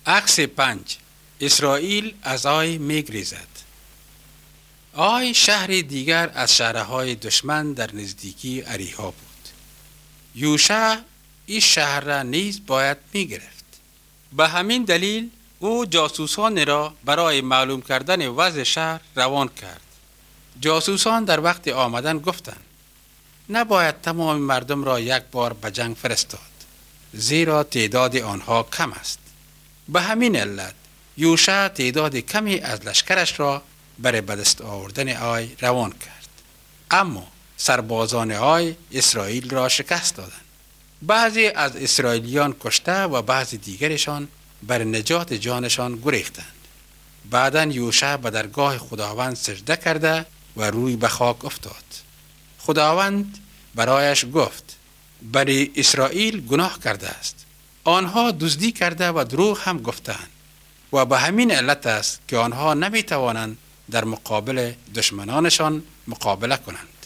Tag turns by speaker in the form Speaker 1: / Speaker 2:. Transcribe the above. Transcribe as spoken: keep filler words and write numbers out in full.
Speaker 1: عکس پنج. اسرائیل از آی میگریزد. آی شهر دیگر از شهرهای دشمن در نزدیکی اریحا بود. یوشع این شهر را نیز باید میگرفت. به همین دلیل او جاسوسان را برای معلوم کردن وضع شهر روان کرد. جاسوسان در وقت آمدن گفتند نباید تمام مردم را یک بار به جنگ فرستاد، زیرا تعداد آنها کم است. به همین علت یوشع تعداد کمی از لشکرش را برای به دست آوردن آی روان کرد. اما سربازان آی اسرائیل را شکست دادند. بعضی از اسرائیلیان کشته و بعضی دیگرشان بر نجات جانشان گریختند. بعداً یوشع به درگاه خداوند سجده کرده و روی به خاک افتاد. خداوند برایش گفت بنی اسرائیل گناه کرده است. آنها دزدی کرده و دروغ هم گفتند و به همین علت است که آنها نمی توانند در مقابل دشمنانشان مقابله کنند.